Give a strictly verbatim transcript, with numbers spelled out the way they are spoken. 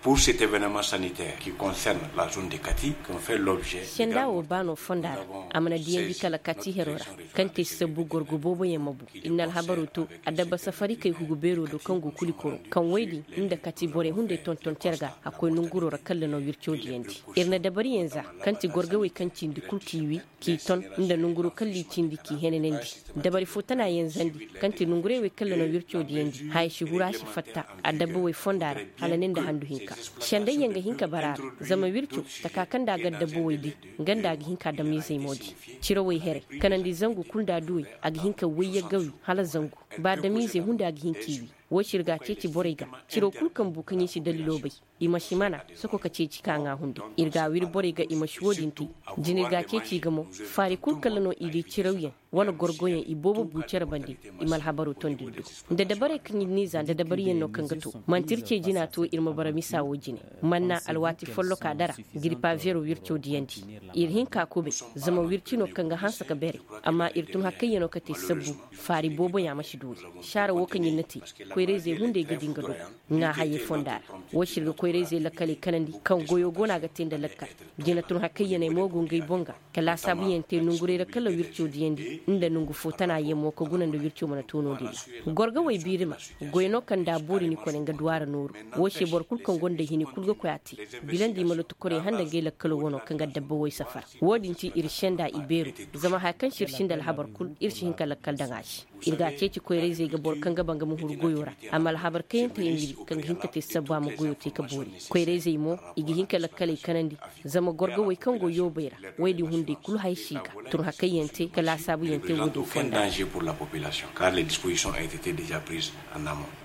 pour cet événement sanitaire qui concerne la zone de Kati, qui ont fait l'objet. Shenda o bano fondar amana diyan bi kala Kati herora kante sabu gorgo bobo yemabu innal habaruto adaba safari kai hugu bero do kango kulikoro kan waidi inda Kati bore hunde tonton terga akoy nunguro ra kala no wircho diyendi irna dabari yanza kanti gorgawe kanci ndi kulkiwi ki ton inda nunguro kalli cindi ki henenendi dabari fotana yanzandi kanti nungurewe kala no wircho diyendi hay shigura shi fatta adaba we fondar halanin da handu hinka shanda yanga hinka barar zama wircho takakan da gadda boydi ganda ga hinka da mizai modi ciro wai here kanandi zangu kunda duwe aga hinka wayya gawi hala zangu ba da mizai hunda aga hinkiwi wo shirga ceci borega ciro kulkan bukanyi shi dalilo bai ima shimana soko ka ceci kanga hunde irga wir borega ima shwodinti jinirga ceci gamo fari kulkalano idi cirawyen wala gorgoyen ibobo bucer bandi imal habaru tondiddo da dabare kanyi niza da dabari yenno kangato mantirce jina to irma baramisa wojine manna alwati follo ka dara girpa vero wircho diyanti irhin ka kobe zama wircino kanga hansa ka bere amma irtun hakkayeno kate sabbu fari bobo ya mashi dole shara wo kanyi nati koyreze hunde ga dingado nga haye fondar wo shirga koyreze lakale kanandi kan goyo gona ga tenda lakka jina tun hakkayene mogo ngai bonga kala sabu yente nungurera kala wircho diyandi inda nungu fotana yemo ko gunan da wircho mana tono dila gorga way birima goyno kan da bori ni konen ga duwara nuru wo she bor kul kan gonda hini kulga ko yati bilandi malo to kore handa gela kala wono kan ga dabba way safar wodinti irshenda iberu zama hakan shirshinda alhabar kul irshin kala kal dangashi irga ceci koyreze ga bor kan ga banga mu hurgoyora amal habar kayen ta yiri kan hinka te sabba mu goyo te ka bori koyreze mo igi hinka lakkale kanandi zama gorga way kan goyo beira waydi hunde kul hay shiga tur hakayente kala sabu Il n'y a aucun danger pour la population car les dispositions ont été déjà prises en amont.